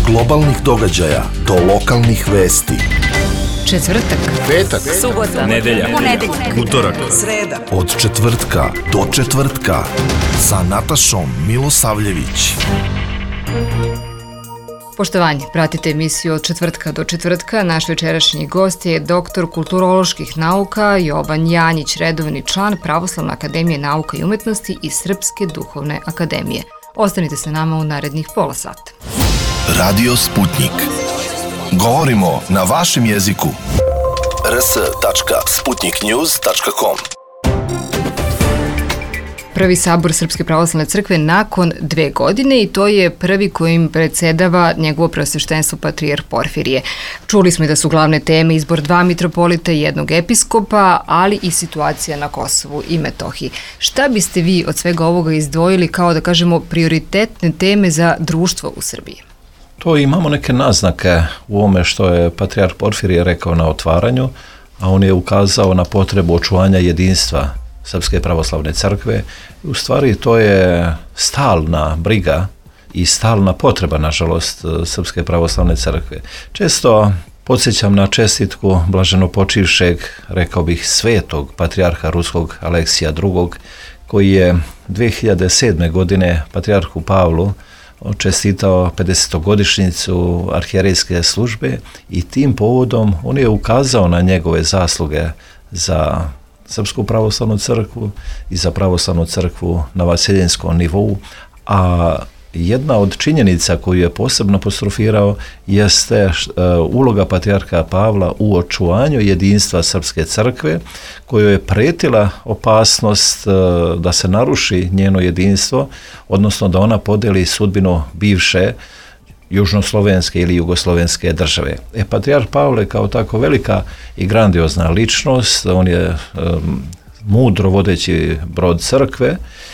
globalnih događaja do lokalnih vesti. Četvrtak, petak, subota, nedelja, utorak, sreda. Od četvrtka do četvrtka sa Natašom Milosavljević. Poštovanje, pratite emisiju Od četvrtka do četvrtka. Naš večerašnji gost je doktor kulturoloških nauka Jovan Janjić, redovni član Pravoslavne akademije nauka i umetnosti i Srpske duhovne akademije. Ostanite sa nama u narednih pola sata. Radio Sputnik. Govorimo na vašem jeziku. rs.sputniknews.com. Prvi sabor Srpske pravoslavne crkve nakon 2 godine i to je prvi kojim predsjedava njegovo preosveštenstvo patrijarh Porfirije. Čuli smo i da su glavne teme izbor 2 mitropolita i 1 episkopa, ali i situacija na Kosovu i Metohiji. Šta biste vi od svega ovoga izdvojili kao, da kažemo, prioritetne teme za društvo u Srbiji? To imamo neke naznake u ovome što je patrijarh Porfirije rekao na otvaranju, a on je ukazao na potrebu očuvanja jedinstva Srpske pravoslavne crkve. U stvari to je stalna briga i stalna potreba, nažalost, Srpske pravoslavne crkve. Često podsjećam na čestitku blaženopočivšeg, rekao bih, svetog patrijarha ruskog Aleksija II, koji je 2007. godine patrijarhu Pavlu čestitao 50-godišnjicu arhijerejske službe i tim povodom on je ukazao na njegove zasluge za Srpsku pravoslavnu crkvu i za pravoslavnu crkvu na vaseljenskom nivou, a jedna od činjenica koju je posebno apostrofirao jeste uloga patrijarha Pavla u očuvanju jedinstva Srpske crkve, kojoj je pretila opasnost da se naruši njeno jedinstvo, odnosno da ona podeli sudbinu bivše južnoslovenske ili jugoslovenske države. Patrijarh Pavle kao tako velika i grandiozna ličnost, on je mudro vodeći brod crkve,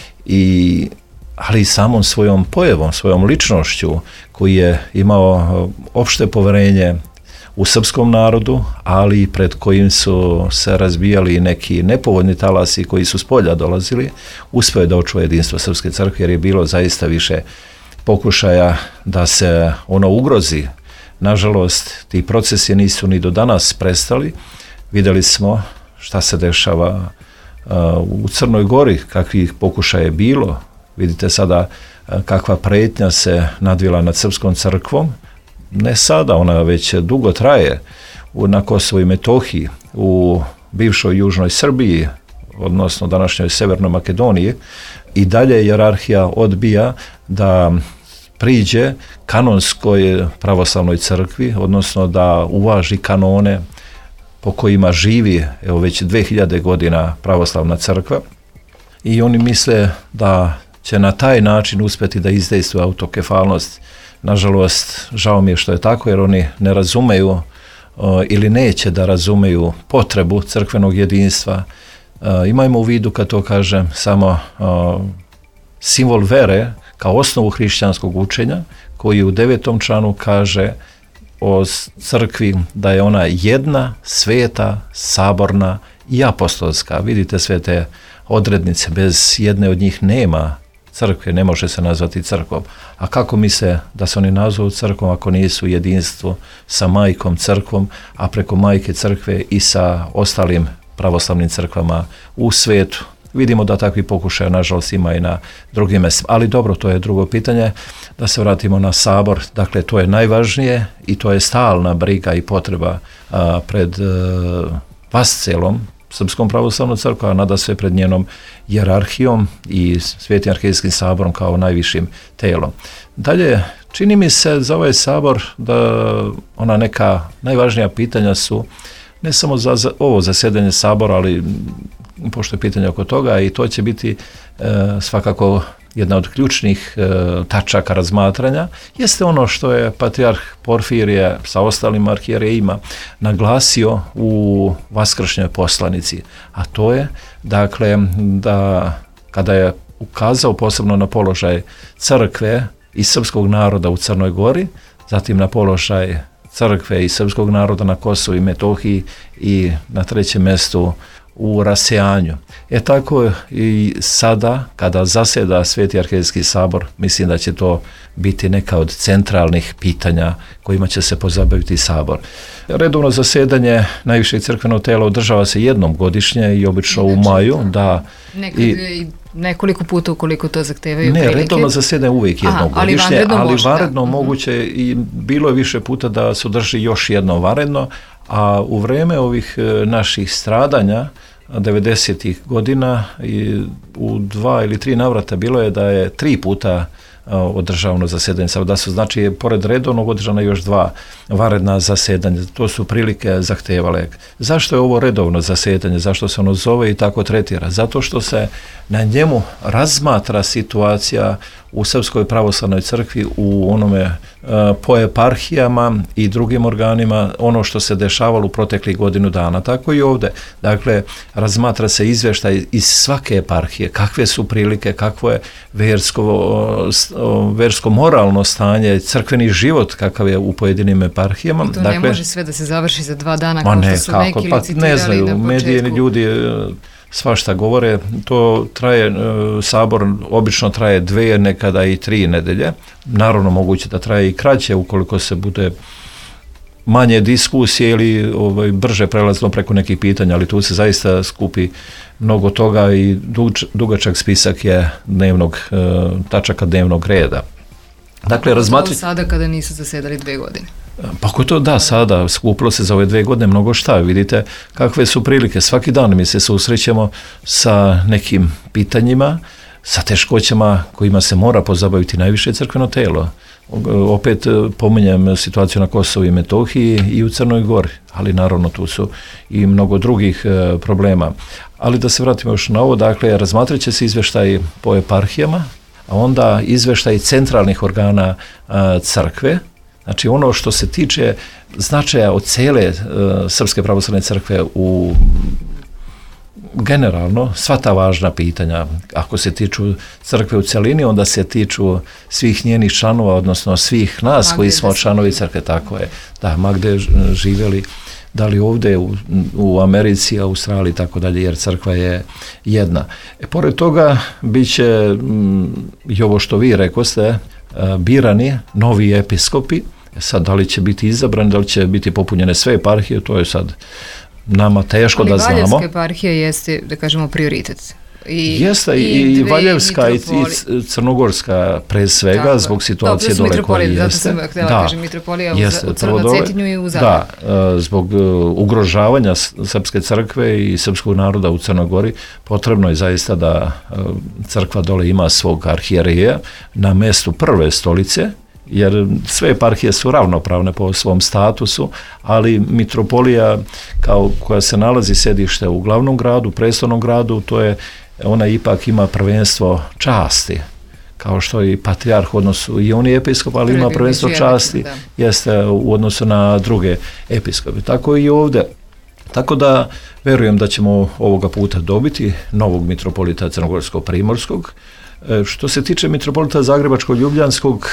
ali i samom svojom pojavom, svojom ličnošću, koji je imao opšte poverenje u srpskom narodu, ali i pred kojim su se razbijali neki nepovoljni talasi koji su s polja dolazili, uspio je da očuva jedinstvo Srpske crkve, jer je bilo zaista više pokušaja da se ono ugrozi. Nažalost, ti procesi nisu ni do danas prestali. Vidjeli smo šta se dešava u Crnoj Gori, kakvih pokušaja je bilo. Vidite sada kakva pretnja se nadvila nad Srpskom crkvom. Ne sada, ona već dugo traje na Kosovu i Metohiji, u bivšoj južnoj Srbiji, odnosno današnjoj Severnoj Makedoniji. I dalje hijerarhija odbija da priđe kanonskoj pravoslavnoj crkvi, odnosno da uvaži kanone po kojima živi već 2000 godina pravoslavna crkva, i oni misle da će na taj način uspjeti da izdejstvuju autokefalnost. Nažalost, žao mi je što je tako, jer oni ne razumeju ili neće da razumeju potrebu crkvenog jedinstva. Imajmo u vidu, kad to kažem, samo simbol vere kao osnovu hrišćanskog učenja, koji u 9. članu kaže o crkvi da je ona jedna, sveta, saborna i apostolska. Vidite sve te odrednice, bez jedne od njih nema crkve, ne može se nazvati crkvom. A kako misle da se oni nazvu crkvom ako nisu jedinstvo sa majkom crkvom, a preko majke crkve i sa ostalim pravoslavnim crkvama u svijetu? Vidimo da takvi pokušaja, nažalost, ima i na drugim mjestima. Ali dobro, to je drugo pitanje. Da se vratimo na sabor. Dakle, to je najvažnije i to je stalna briga i potreba pred vascelom Srpskom pravoslavnom crkvom, a nada sve pred njenom hijerarhijom i Svetim arhijejskim saborom kao najvišim telom. Dalje, čini mi se za ovaj sabor da ona neka najvažnija pitanja su ne samo za ovo zasjedanje sabora, ali pošto je pitanje oko toga, i to će biti svakako jedna od ključnih tačaka razmatranja, jeste ono što je patrijarh Porfirije sa ostalim arhijerejima naglasio u vaskršnjoj poslanici, a to je, dakle, da kada je ukazao posebno na položaj crkve i srpskog naroda u Crnoj Gori, zatim na položaj crkve i srpskog naroda na Kosovu i Metohiji i na trećem mjestu u rasejanju. Tako i sada kada zaseda Sveti arhierejski sabor, mislim da će to biti neka od centralnih pitanja kojima će se pozabaviti sabor. Redovno zasedanje najvišeg crkvenog tela održava se jednom godišnje i obično u maju. Da, i nekoliko puta ukoliko to zahtevaju prilike. Ne, redovno zasedanje uvijek jednom godišnje, ali vanredno moguće i bilo je više puta da se održi još jedno vanredno, a u vreme ovih naših stradanja 90-ih godina i u 2 ili 3 navrata bilo je da je 3 puta održavano zasedanje, da su znači pored redovnog održana još 2 vanredna zasedanja. To su prilike zahtevale. Zašto je ovo redovno zasedanje? Zašto se ono zove i tako tretira? Zato što se na njemu razmatra situacija u Srpskoj pravoslavnoj crkvi, u onome po eparhijama i drugim organima, ono što se dešavalo u proteklih godinu dana. Tako i ovdje. Dakle, razmatra se izvještaj iz svake eparhije, kakve su prilike, kakvo je versko-moralno stanje, crkveni život kakav je u pojedinim eparhijama. I to ne može sve da se završi za 2 dana, kao što su neki licitirali ne znaju, medijeni ljudi svašta govore, to traje, sabor obično traje 2, nekada i 3 nedelje. Naravno moguće da traje i kraće ukoliko se bude manje diskusije ili brže prelazno preko nekih pitanja, ali tu se zaista skupi mnogo toga i dugačak spisak je tačaka dnevnog reda. Dakle, razmatrati sada kada nisu zasedali 2 godine. Pa ako to da, sada skupilo se za ove 2 godine mnogo šta, vidite kakve su prilike. Svaki dan mi se susrećemo sa nekim pitanjima, sa teškoćama kojima se mora pozabaviti najviše crkveno telo. Opet pominjem situaciju na Kosovu i Metohiji i u Crnoj Gori, ali naravno tu su i mnogo drugih problema. Ali da se vratimo još na ovo, dakle, razmatrat će se izvještaj po eparhijama, a onda izvještaj centralnih organa crkve. Znači ono što se tiče značaja od cijele Srpske pravoslavne crkve u generalno sva ta važna pitanja, ako se tiču crkve u cjelini, onda se tiču svih njenih članova, odnosno svih nas koji smo članovi crkve, tako je, da, ma gde živjeli, da li ovdje u Americi, Australiji i tako dalje, jer crkva je jedna. Pored toga bit će i ovo što vi rekoste, birani novi episkopi. Sad, da li će biti izabrani, da li će biti popunjene sve eparhije, to je sad nama teško da znamo. Ali Valjevska eparhija jeste, da kažemo, prioritet. Jeste i Valjevska i Crnogorska pre svega, tako, zbog situacije dole koje jeste. Zato sam htjela kažem, mitropolija u Crnocetinju i u Zagrebu. Da, zbog ugrožavanja Srpske crkve i srpskog naroda u Crnoj Gori potrebno je zaista da crkva dole ima svog arhijereja na mjestu prve stolice, jer sve eparhije su ravnopravne po svom statusu, ali mitropolija koja se nalazi sedište u glavnom gradu, prestolnom gradu, ona ipak ima prvenstvo časti, kao što i patrijarh u odnosu, i on je episkop, ali ima prvenstvo časti, jeste u odnosu na druge episkope. Tako i ovdje. Tako da verujem da ćemo ovoga puta dobiti novog mitropolita Crnogorsko-Primorskog. Što se tiče mitropolita Zagrebačko-Ljubljanskog,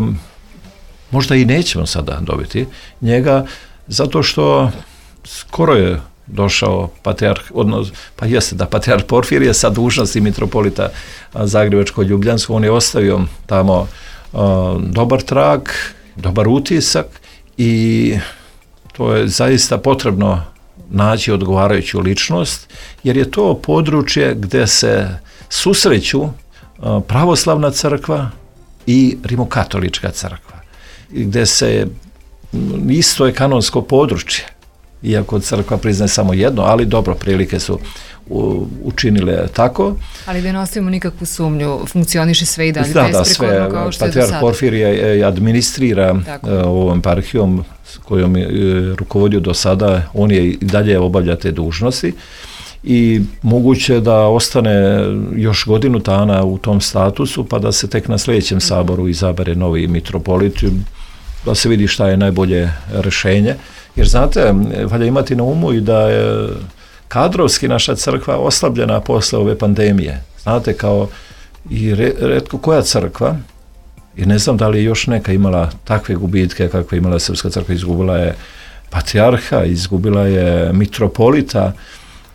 možda i nećemo sada dobiti njega, zato što skoro je došao patrijarh, pa jeste da patrijarh Porfirije sa dužnosti mitropolita Zagrebačko-Ljubljanskog, on je ostavio tamo dobar trag, dobar utisak i to je zaista potrebno naći odgovarajuću ličnost, jer je to područje gdje se susreću pravoslavna crkva i rimokatolička crkva, gdje se isto je kanonsko područje, iako crkva priznaje samo jedno, ali dobro, prilike su učinile tako. Ali da ne ostavimo nikakvu sumnju, funkcioniše sve i dalje besprekorno kao što je do sada. Patrijarh Porfirije administrira ovom eparhijom kojom je rukovodio do sada, on je i dalje obavlja te dužnosti i moguće da ostane još godinu dana u tom statusu, pa da se tek na sljedećem saboru izabere novi mitropolit, da se vidi šta je najbolje rješenje. Jer znate, valja imati na umu i da je kadrovski naša crkva oslabljena posle ove pandemije. Znate, kao i retko koja crkva, i ne znam da li je još neka imala takve gubitke kakve imala Srpska crkva, izgubila je patrijarha, izgubila je mitropolita,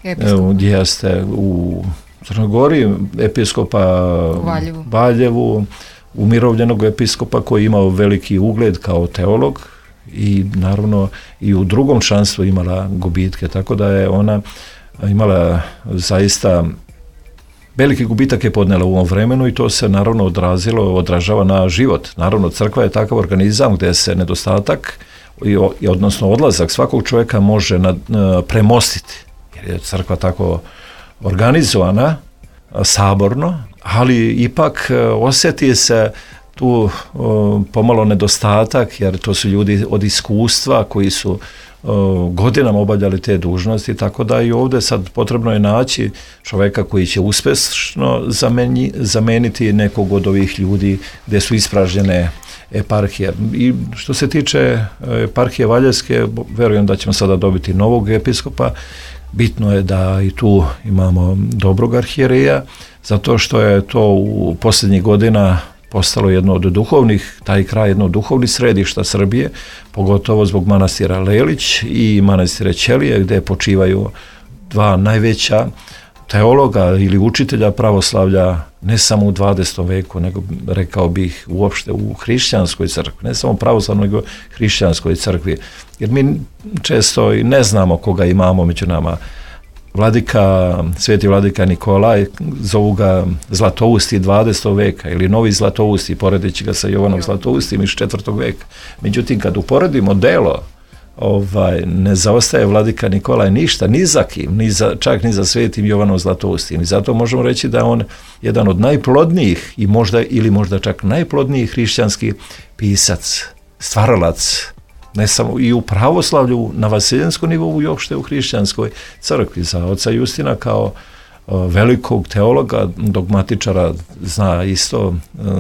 jeste u Crnoj Gori, episkopa u Valjevu, umirovljenog episkopa koji je imao veliki ugled kao teolog i naravno i u drugom članstvu imala gubitke, tako da je ona imala zaista veliki gubitak je podnela u ovom vremenu i to se naravno odražava na život. Naravno, crkva je takav organizam gdje se nedostatak i odnosno odlazak svakog čovjeka može premostiti, jer je crkva tako organizovana, saborno, ali ipak osjeti se tu pomalo nedostatak, jer to su ljudi od iskustva koji su godinama obavljali te dužnosti, tako da i ovdje sad potrebno je naći čovjeka koji će uspješno zameniti nekog od ovih ljudi gdje su ispražnjene eparhije. I što se tiče eparhije Valjevske, verujem da ćemo sada dobiti novog episkopa. Bitno je da i tu imamo dobrog arhijereja, zato što je to u posljednjih godina postalo jedno od duhovnih, taj kraj jedno od duhovnih središta Srbije, pogotovo zbog manastira Lelić i manastira Ćelije, gdje počivaju dva najveća teologa ili učitelja pravoslavlja ne samo u 20. veku, nego rekao bih uopšte u hrišćanskoj crkvi, ne samo pravoslavnoj, nego hrišćanskoj crkvi. Jer mi često i ne znamo koga imamo među nama. Sveti vladika Nikolaj, zovu ga Zlatousti 20. veka ili Novi Zlatousti, poredeći ga sa Jovanom Zlatoustim iz 4. veka. Međutim, kad uporedimo delo, ne zaostaje vladika Nikolaj ništa, ni za kim, čak ni za svetim Jovanom Zlatoustim. I zato možemo reći da je on jedan od najplodnijih ili možda čak najplodnijih hrišćanski pisac, stvaralac, ne samo i u pravoslavlju na vaseljenskom nivou i uopšte u hrišćanskoj crkvi. Za oca Justina kao velikog teologa, dogmatičara zna isto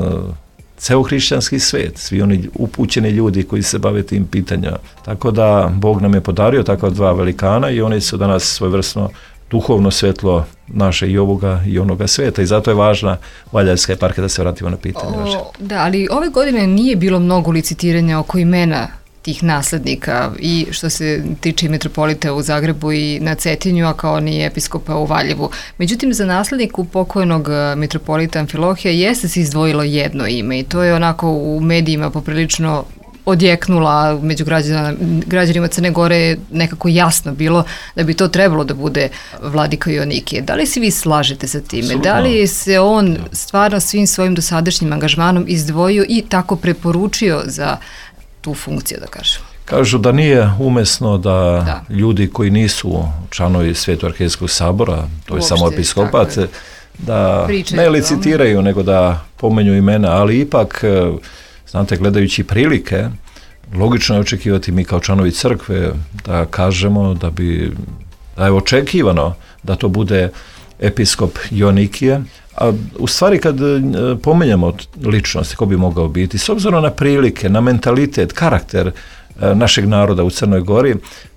ceo hrišćanski svet, svi oni upućeni ljudi koji se bave tim pitanjima. Tako da Bog nam je podario takva dva velikana i oni su danas svojevrsno duhovno svjetlo naše i ovoga i onoga sveta i zato je važna Valjevska eparhija, da se vratimo na pitanje. Da, ali ove godine nije bilo mnogo licitiranja oko imena tih naslednika i što se tiče metropolita u Zagrebu i na Cetinju, a kao ni episkopa u Valjevu. Međutim, za nasledniku pokojnog metropolita Amfilohija jeste se izdvojilo jedno ime i to je onako u medijima poprilično odjeknula, među građanima Crne Gore je nekako jasno bilo da bi to trebalo da bude vladika Joanikije. Da li se vi slažete sa time? Absolutno. Da li se on stvarno svim svojim dosadašnjim angažmanom izdvojio i tako preporučio za tu funkciju, da kažem? Kažu da nije umesno da ljudi koji nisu članovi Sveto-arhijeskog sabora, to je samo episkopat, da ne licitiraju, nego da pomenju imena, ali ipak, znate, gledajući prilike, logično je očekivati mi kao članovi crkve da kažemo da je očekivano da to bude episkop Joanikije. A u stvari kad pomenjamo ličnosti ko bi mogao biti, s obzirom na prilike, na mentalitet, karakter našeg naroda u Crnoj Gori,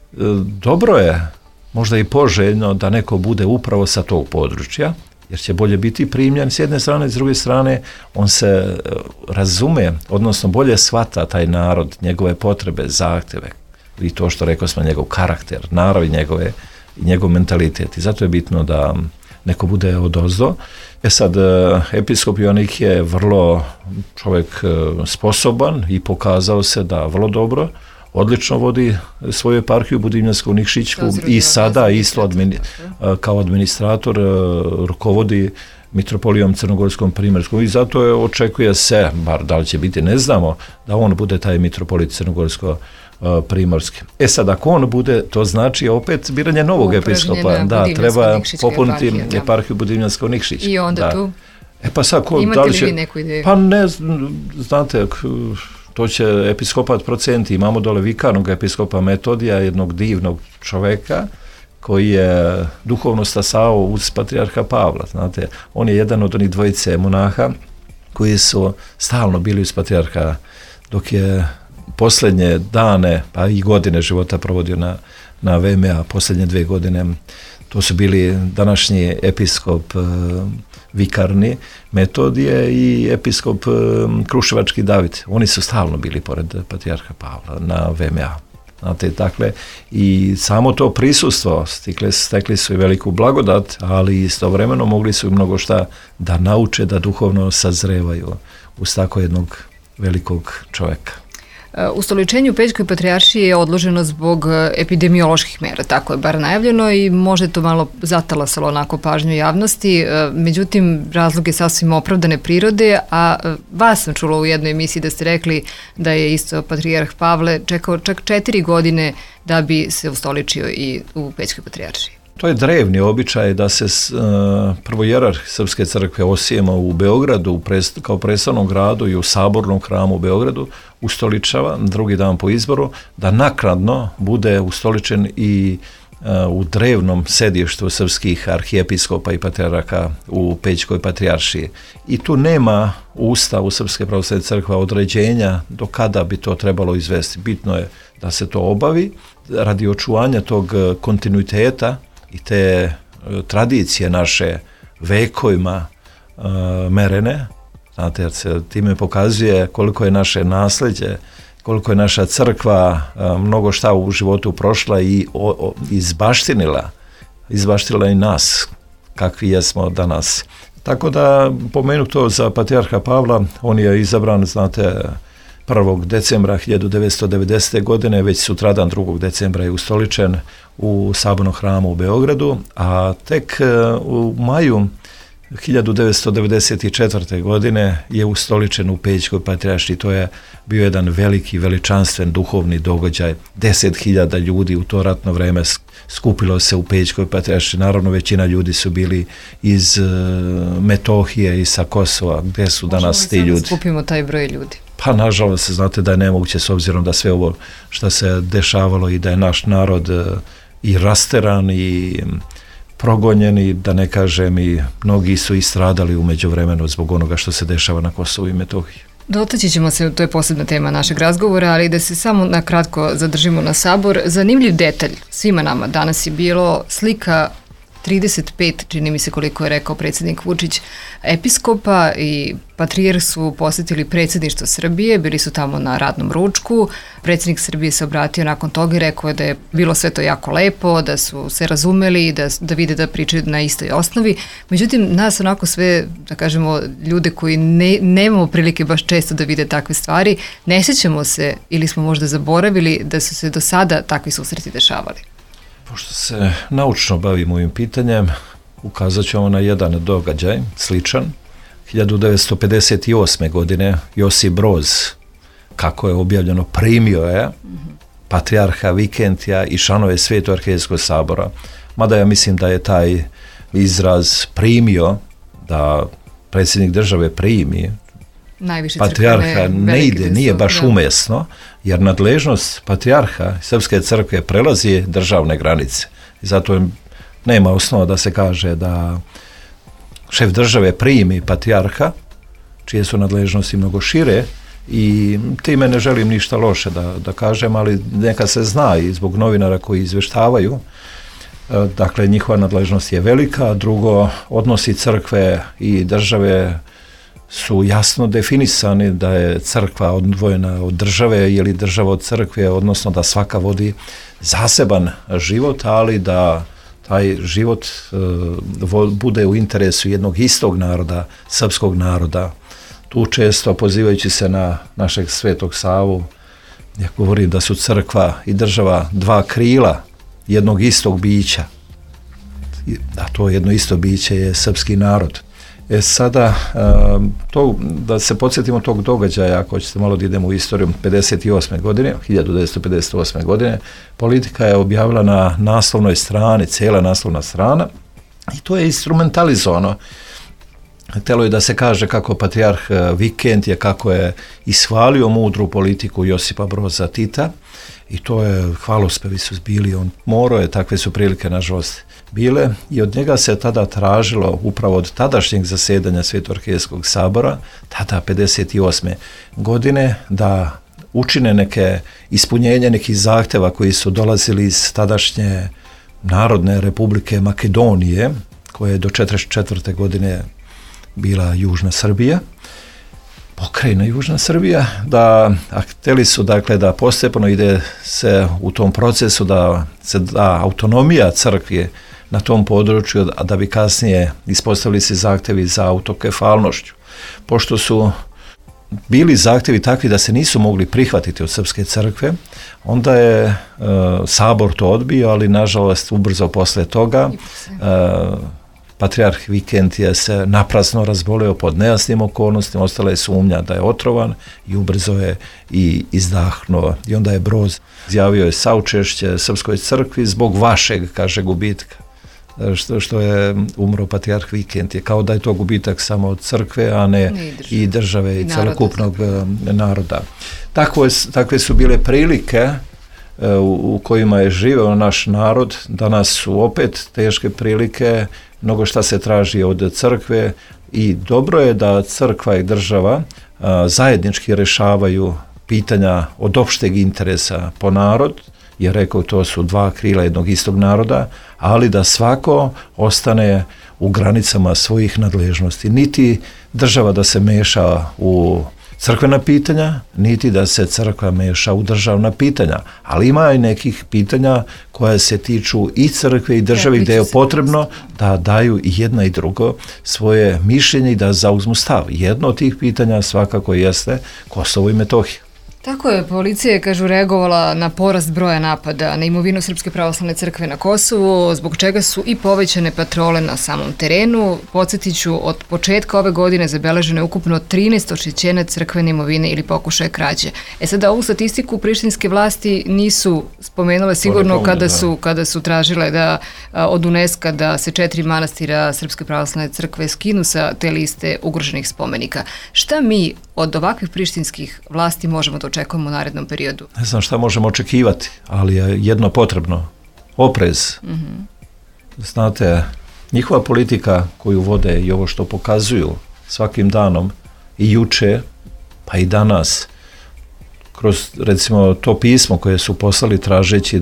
dobro je, možda i poželjno da neko bude upravo sa tog područja, jer će bolje biti primljen s jedne strane, s druge strane on se razume, odnosno bolje shvata taj narod, njegove potrebe, zahtjeve i to što rekao smo, njegov karakter, narav i njegov mentalitet. I zato je bitno da neko bude odozdo. Sad, episkop Joanikije je vrlo čovjek sposoban i pokazao se da vrlo dobro, odlično vodi svoju eparhiju Budimljansku Nikšićku i sada isto kao administrator rukovodi mitropolijom Crnogorskom Primorskom i zato očekuje se, bar da li će biti, ne znamo, da on bude taj mitropolit Crnogorsko Primorski. Sad, ako on bude, to znači opet biranje novog episkopa. Da, treba popuniti eparhiju Budimljanskog Nikšića. I onda tu? Pa sad, imate li vi neku ideju? Pa ne, znate, to će episkopat proceniti. Imamo dole vikarnog episkopa Metodija, jednog divnog čoveka koji je duhovno stasao uz patrijarha Pavla. Znate, on je jedan od onih dvojice monaha koji su stalno bili uz patrijarha dok je posljednje dane, pa i godine života provodio na VMA, posljednje 2 godine. To su bili današnji episkop vikarni Metodije i episkop Kruševački David. Oni su stalno bili pored patrijarha Pavla na VMA. Znate, dakle, i samo to prisustvo stekli su i veliku blagodat, ali istovremeno mogli su i mnogo šta da nauče, da duhovno sazrevaju uz tako jednog velikog čovjeka. Ustoličenje u Pećkoj patrijaršiji je odloženo zbog epidemioloških mera, tako je bar najavljeno i možda to malo zatalasalo onako pažnju javnosti, međutim razlog je sasvim opravdane prirode, a vas sam čula u jednoj emisiji da ste rekli da je isto patrijarh Pavle čekao čak 4 godine da bi se ustoličio i u Pećkoj patrijaršiji. To je drevni običaj da se prvojerarh Srpske crkve Osijema u Beogradu kao predstavnom gradu i u Sabornom hramu u Beogradu ustoličava drugi dan po izboru, da naknadno bude ustoličen i u drevnom sedištu srpskih arhijepiskopa i patrijaraka u Pećkoj patrijaršiji. I tu nema u Ustavu Srpske pravoslavne crkve određenja do kada bi to trebalo izvesti. Bitno je da se to obavi radi očuvanja tog kontinuiteta i te tradicije naše vekovima merene, znate, jer se time pokazuje koliko je naše nasljeđe, koliko je naša crkva mnogo šta u životu prošla i izbaštinila i nas, kakvi jesmo danas. Tako da, pomenu to za patrijarha Pavla, on je izabran, znate, 1. decembra 1990. godine, već sutradan 2. decembra je ustoličen u Sabornom hramu u Beogradu, a tek u maju 1994. godine je ustoličen u Pećkoj patrijaršiji. To je bio jedan veliki, veličanstven duhovni događaj. 10.000 ljudi u to ratno vreme skupilo se u Pećkoj patrijaršiji. Naravno, većina ljudi su bili iz Metohije i sa Kosova. Gdje su danas ti ljudi? Možemo skupimo taj broj ljudi. Pa nažalost, znate da je nemoguće s obzirom da sve ovo što se dešavalo i da je naš narod i rasteran i progonjeni, da ne kažem, i mnogi su i stradali u međuvremenu zbog onoga što se dešava na Kosovu i Metohiji. Dotaći ćemo se, to je posebna tema našeg razgovora, ali da se samo na kratko zadržimo na Sabor. Zanimljiv detalj svima nama danas je bilo slika 35, čini mi se koliko je rekao predsjednik Vučić, episkopa i patrijarh su posjetili predsjedništvo Srbije, bili su tamo na radnom ručku. Predsjednik Srbije se obratio nakon toga i rekao je da je bilo sve to jako lepo, da su se razumeli, da vide da pričaju na istoj osnovi. Međutim, nas onako sve, da kažemo, ljude koji nemamo prilike baš često da vide takve stvari, ne sjećamo se ili smo možda zaboravili da su se do sada takvi susreti dešavali. Pošto se naučno bavimo ovim pitanjem, ukazat ćemo na jedan događaj, sličan. 1958. godine Josip Broz, kako je objavljeno, primio je patrijarha Vikentija i članove Svetog arhijeskog sabora. Mada ja mislim da je taj izraz primio, da predsjednik države primi patrijarha, ne ide, nije baš umjesno, jer nadležnost patrijarha Srpske crkve prelazi državne granice. I zato nema osnova da se kaže da šef države primi patrijarha, čije su nadležnosti mnogo šire, i time ne želim ništa loše da kažem, ali neka se zna i zbog novinara koji izvještavaju. Dakle, njihova nadležnost je velika. Drugo, odnosi crkve i države su jasno definisani, da je crkva odvojena od države ili država od crkve, odnosno da svaka vodi zaseban život, ali da taj život bude u interesu jednog istog naroda, srpskog naroda. Tu često, pozivajući se na našeg Svetog Savu, ja govorim da su crkva i država dva krila jednog istog bića, a to jedno isto biće je srpski narod. Sada, da se podsjetimo tog događaja, ako ćete malo da idemo u istoriju, 1958. godine, Politika je objavila na naslovnoj strani, cijela naslovna strana, i to je instrumentalizovano. Htjelo je da se kaže kako patrijarh Vikentije, kako je ishvalio mudru politiku Josipa Broza Tita, i to je, hvalospevi su bili, on morao je, takve su prilike nažalost bile, i od njega se tada tražilo, upravo od tadašnjeg zasjedanja Svetog arhijeskog sabora, tada 58. godine, da učine neke ispunjenje nekih zahtjeva koji su dolazili iz tadašnje Narodne republike Makedonije, koja je do 1944. godine bila Južna Srbija. Pokrajina Južna Srbija, a htjeli su dakle da postepeno ide se u tom procesu da se da autonomija crkvi na tom području, a da bi kasnije ispostavili se zahtjevi za autokefalnošću. Pošto su bili zahtjevi takvi da se nisu mogli prihvatiti od Srpske crkve, onda je Sabor to odbio, ali nažalost ubrzo posle toga Patrijarh Vikentije se naprasno razboleo pod nejasnim okolnostima, ostala je sumnja da je otrovan i ubrzo je i izdahnuo. I onda je Broz izjavio je saučešće Srpskoj crkvi zbog vašeg, kaže, gubitka. Što je umro Patrijarh Vikentije, kao da je to gubitak samo od crkve, a ne i države i celokupnog naroda. Takve su bile prilike u kojima je živeo naš narod. Danas su opet teške prilike, mnogo šta se traži od crkve i dobro je da crkva i država zajednički rešavaju pitanja od opšteg interesa po narod, jer rekao to su dva krila jednog istog naroda, ali da svako ostane u granicama svojih nadležnosti. Niti država da se meša u crkvena pitanja, niti da se crkva meša u državna pitanja, ali ima i nekih pitanja koja se tiču i crkve i države gdje je potrebno da daju i jedna i drugo svoje mišljenje i da zauzmu stav. Jedno od tih pitanja svakako jeste Kosovo i Metohija. Tako je, policija je, kažu, reagovala na porast broja napada na imovinu Srpske pravoslavne crkve na Kosovu, zbog čega su i povećane patrole na samom terenu. Podsjetit ću, od početka ove godine zabeleženo je ukupno 13 oštećenja crkvene imovine ili pokušaje krađe. Sada ovu statistiku prištinske vlasti nisu spomenule sigurno kada su tražile da od UNESCO da se 4 manastira Srpske pravoslavne crkve skinu sa te liste ugroženih spomenika. Šta mi od ovakvih prištinskih vlasti možemo da očekujemo u narednom periodu? Ne znam šta možemo očekivati, ali je jedno potrebno. Oprez. Znate, njihova politika koju vode i ovo što pokazuju svakim danom i juče, pa i danas, kroz recimo to pismo koje su poslali tražeći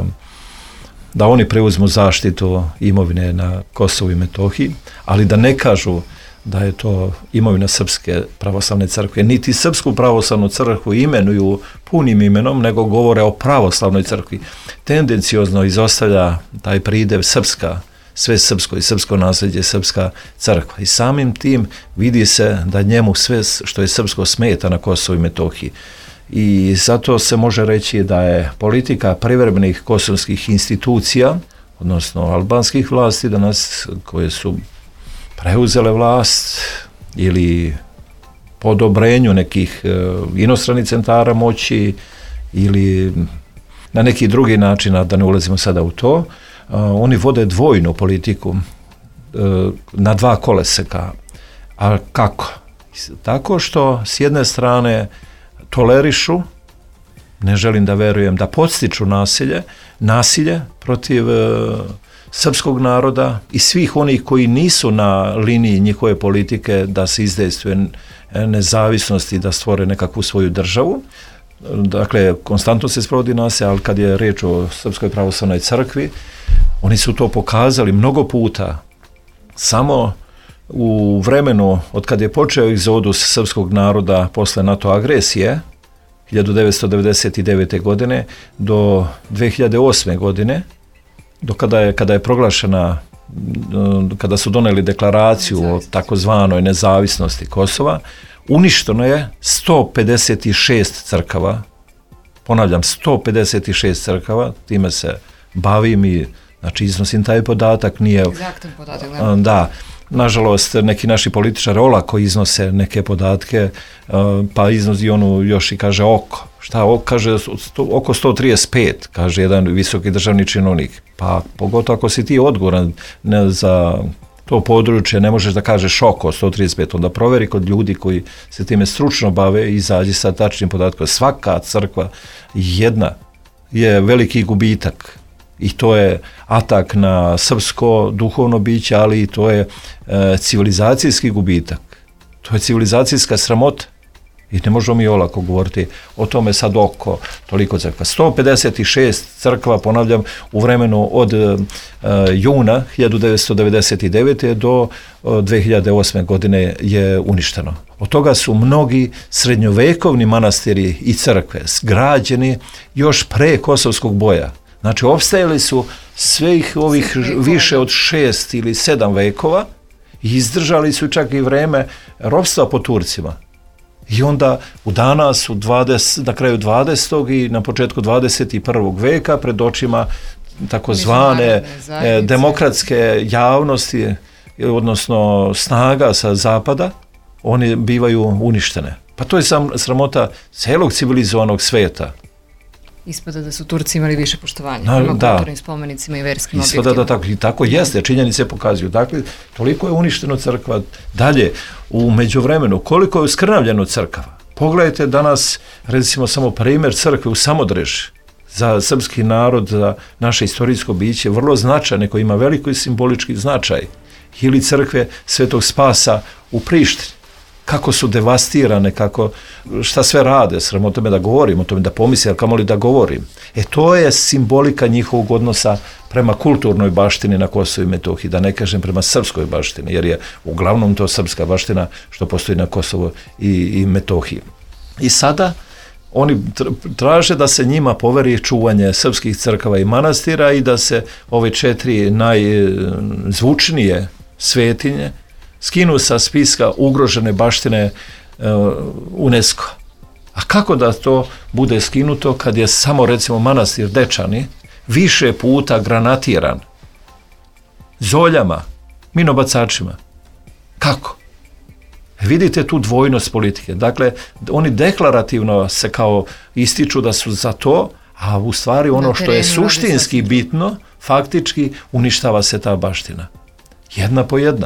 da oni preuzmu zaštitu imovine na Kosovu i Metohiji, ali da ne kažu da je to imovina Srpske pravoslavne crkve, niti Srpsku pravoslavnu crkvu imenuju punim imenom, nego govore o pravoslavnoj crkvi. Tendenciozno izostavlja taj pridev srpska, sve srpsko i srpsko nasljeđe Srpska crkva. I samim tim vidi se da njemu sve što je srpsko smeta na Kosovu i Metohiji. I zato se može reći da je politika privremenih kosovskih institucija, odnosno albanskih vlasti danas, koje su preuzele vlast ili po odobrenju nekih inostranih centara moći ili na neki drugi način, da ne ulazimo sada u to, oni vode dvojnu politiku na dva koloseka. A kako? Tako što s jedne strane tolerišu, ne želim da verujem, da podstiču nasilje protiv srpskog naroda i svih onih koji nisu na liniji njihove politike da se izdejstvuje nezavisnost i da stvore nekakvu svoju državu. Dakle, konstantno se sprovodi nasilje, ali kad je riječ o Srpskoj pravoslavnoj crkvi, oni su to pokazali mnogo puta. Samo u vremenu od kad je počeo egzodus srpskog naroda posle NATO agresije 1999. godine do 2008. godine, do kada je proglašena, kada su doneli deklaraciju o takozvanoj nezavisnosti Kosova, uništeno je 156 crkava, ponavljam, 156 crkava, time se bavim i znači iznosim taj podatak, nije... Egzaktan podatak, da. Nažalost, neki naši političari olako iznose neke podatke, pa iznosi onu još i kaže oko. Šta oko? Kaže oko 135, kaže jedan visoki državni činovnik. Pa pogotovo ako si ti odgovoran za to područje, ne možeš da kažeš oko 135, onda proveri kod ljudi koji se time stručno bave i izađi sa tačnim podatkom. Svaka crkva jedna je veliki gubitak. I to je atak na srpsko duhovno biće, ali i to je civilizacijski gubitak. To je civilizacijska sramota. I ne možemo mi olako govoriti o tome sad oko toliko crkva. 156 crkva, ponavljam, u vremenu od juna 1999. do 2008. godine je uništeno. Od toga su mnogi srednjovekovni manastiri i crkve građeni još pre Kosovskog boja. Znači, opstajali su svih ovih više od 6 ili 7 vekova i izdržali su čak i vreme ropstva po Turcima. I onda u danas, na kraju 20. i na početku 21. veka, pred očima takozvane demokratske javnosti, odnosno snaga sa zapada, one bivaju uništene. Pa to je sramota celog civilizovanog sveta. Ispada da su Turci imali više poštovanja prema kulturnim spomenicima i verskim objektima. Ispada da tako, i tako jeste, činjenice pokazuju. Dakle, toliko je uništeno crkva. Dalje, u međuvremenu, koliko je uskrnavljeno crkava. Pogledajte danas, recimo, samo primjer crkve u Samodreži. Za srpski narod, za naše istorijsko biće, vrlo značajne, koji ima veliko simbolički značaj. Ili crkve Svetog Spasa u Prištini. Kako su devastirane, šta sve rade, sramota me da govorim o tome, da pomislim, ali kamoli da govorim. To je simbolika njihovog odnosa prema kulturnoj baštini na Kosovu i Metohiji, da ne kažem prema srpskoj baštini, jer je uglavnom to srpska baština što postoji na Kosovu i Metohiji. I sada oni traže da se njima poveri čuvanje srpskih crkava i manastira i da se ove 4 najzvučnije svetinje skinu sa spiska ugrožene baštine UNESCO. A kako da to bude skinuto kad je samo, recimo, manastir Dečani više puta granatiran zoljama, minobacačima? Kako? Vidite tu dvojnost politike. Dakle, oni deklarativno se kao ističu da su za to, a u stvari ono što je suštinski bitno, faktički uništava se ta baština. Jedna po jedna.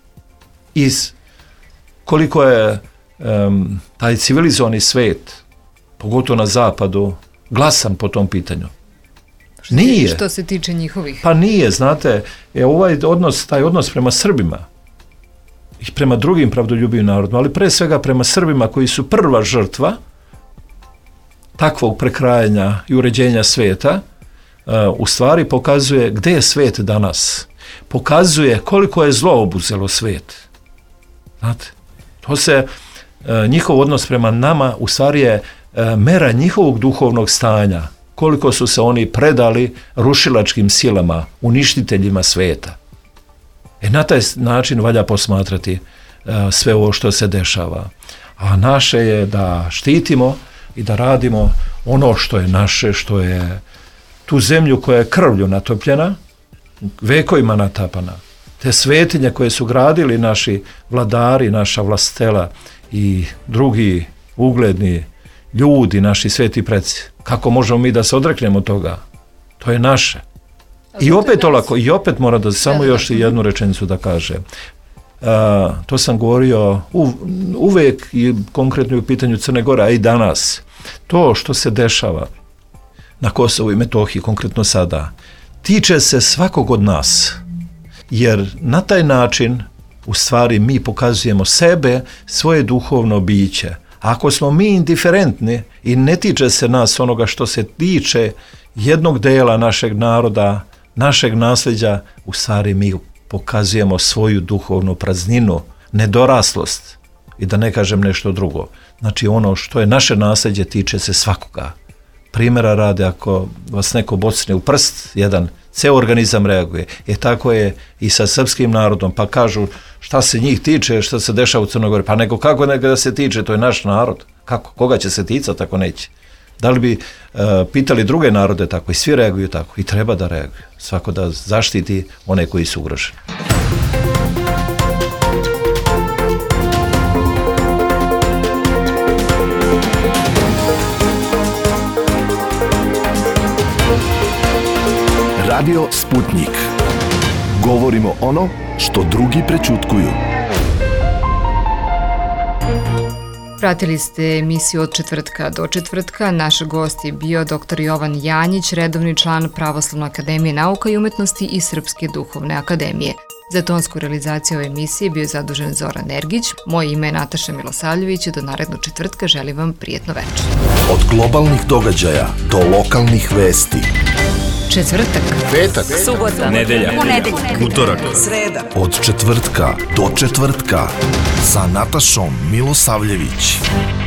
Koliko je taj civilizovani svet, pogotovo na zapadu, glasan po tom pitanju. Nije. Što se tiče njihovih? Pa nije, znate, taj odnos prema Srbima i prema drugim pravdoljubivim narodima, ali pre svega prema Srbima koji su prva žrtva takvog prekrajanja i uređenja sveta, u stvari pokazuje gde je svet danas. Pokazuje koliko je zlo obuzelo svet. Znate, to se, njihov odnos prema nama u stvari je mera njihovog duhovnog stanja, koliko su se oni predali rušilačkim silama, uništiteljima sveta. Na taj način valja posmatrati sve ovo što se dešava. A naše je da štitimo i da radimo ono što je naše, što je tu zemlju koja je krvlju natopljena, vekovima natapana. Te svetinje koje su gradili naši vladari, naša vlastela i drugi ugledni ljudi, naši sveti preci. Kako možemo mi da se odreknemo toga? To je naše. I opet olako, i opet mora da samo još jednu rečenicu da kaže. To sam govorio uvek i konkretno u pitanju Crne Gore, a i danas. To što se dešava na Kosovu i Metohiji, konkretno sada, tiče se svakog od nas. Jer na taj način u stvari mi pokazujemo sebe, svoje duhovno biće. Ako smo mi indiferentni i ne tiče se nas onoga što se tiče jednog dela našeg naroda, našeg nasljeđa, u stvari mi pokazujemo svoju duhovnu prazninu, nedoraslost i da ne kažem nešto drugo. Znači ono što je naše nasljeđe tiče se svakoga. Primjera rade, ako vas neko bocne u prst, jedan ceo organizam reaguje. Tako je i sa srpskim narodom, pa kažu šta se njih tiče, šta se dešava u Crnoj Gori, pa nego kako da se tiče, to je naš narod. Kako? Koga će se ticati ako neće? Da li bi pitali druge narode tako? I svi reaguju tako. I treba da reaguju. Svako da zaštiti one koji su ugroženi. Radio Sputnik. Govorimo ono što drugi prećutkuju. Pratili ste emisiju Od četvrtka do četvrtka. Naš gost je bio dr. Jovan Janjić, redovni član Pravoslavne akademije nauka i umetnosti i Srpske duhovne akademije. Za tonsku realizaciju ove emisije bio je zadužen Zoran Ergić. Moje ime je Nataša Milosavljević. Do narednog četvrtka želim vam prijatno večer. Od globalnih događaja do lokalnih vesti. Četvrtak, Petak, subota, nedelja, ponedeljak, utorak, sreda. od četvrtka do četvrtka sa Natašom Milosavljević.